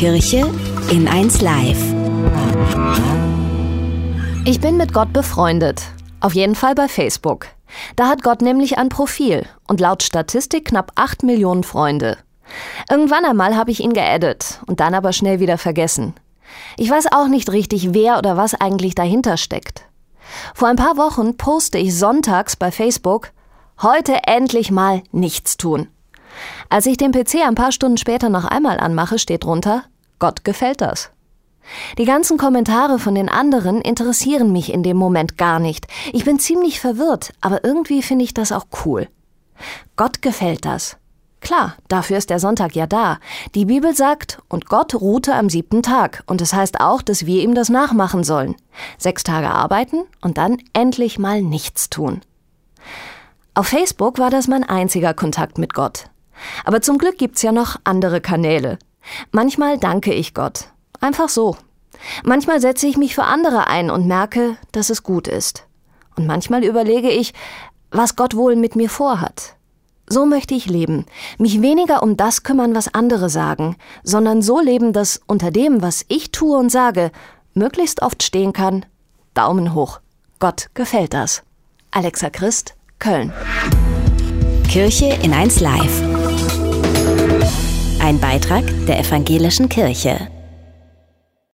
Kirche in 1 Live. Ich bin mit Gott befreundet. Auf jeden Fall bei Facebook. Da hat Gott nämlich ein Profil und laut Statistik knapp 8 Millionen Freunde. Irgendwann einmal habe ich ihn geaddet und dann aber schnell wieder vergessen. Ich weiß auch nicht richtig, wer oder was eigentlich dahinter steckt. Vor ein paar Wochen poste ich sonntags bei Facebook: Heute endlich mal nichts tun. Als ich den PC ein paar Stunden später noch einmal anmache, steht drunter: Gott gefällt das. Die ganzen Kommentare von den anderen interessieren mich in dem Moment gar nicht. Ich bin ziemlich verwirrt, aber irgendwie finde ich das auch cool. Gott gefällt das. Klar, dafür ist der Sonntag ja da. Die Bibel sagt, und Gott ruhte am 7. Tag. Und es heißt auch, dass wir ihm das nachmachen sollen. 6 Tage arbeiten und dann endlich mal nichts tun. Auf Facebook war das mein einziger Kontakt mit Gott. Aber zum Glück gibt's ja noch andere Kanäle. Manchmal danke ich Gott. Einfach so. Manchmal setze ich mich für andere ein und merke, dass es gut ist. Und manchmal überlege ich, was Gott wohl mit mir vorhat. So möchte ich leben. Mich weniger um das kümmern, was andere sagen, sondern so leben, dass unter dem, was ich tue und sage, möglichst oft stehen kann: Daumen hoch. Gott gefällt das. Alexa Christ, Köln. Kirche in 1 Live. Ein Beitrag der Evangelischen Kirche.